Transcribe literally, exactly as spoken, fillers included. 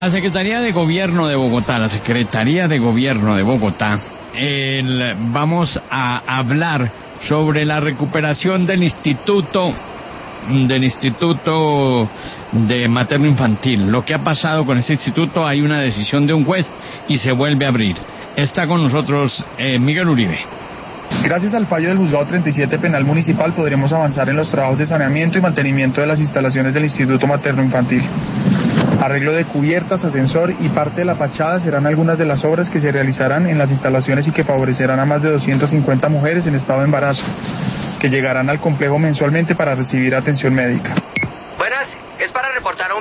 La Secretaría de Gobierno de Bogotá, la Secretaría de Gobierno de Bogotá, el, vamos a hablar sobre la recuperación del Instituto, del Instituto de Materno Infantil. Lo que ha pasado con ese instituto, hay una decisión de un juez y se vuelve a abrir. Está con nosotros eh, Miguel Uribe. Gracias al fallo del Juzgado treinta y siete Penal Municipal podremos avanzar en los trabajos de saneamiento y mantenimiento de las instalaciones del Instituto Materno Infantil. Arreglo de cubiertas, ascensor y parte de la fachada serán algunas de las obras que se realizarán en las instalaciones y que favorecerán a más de doscientas cincuenta mujeres en estado de embarazo, que llegarán al complejo mensualmente para recibir atención médica. Buenas, es para reportar un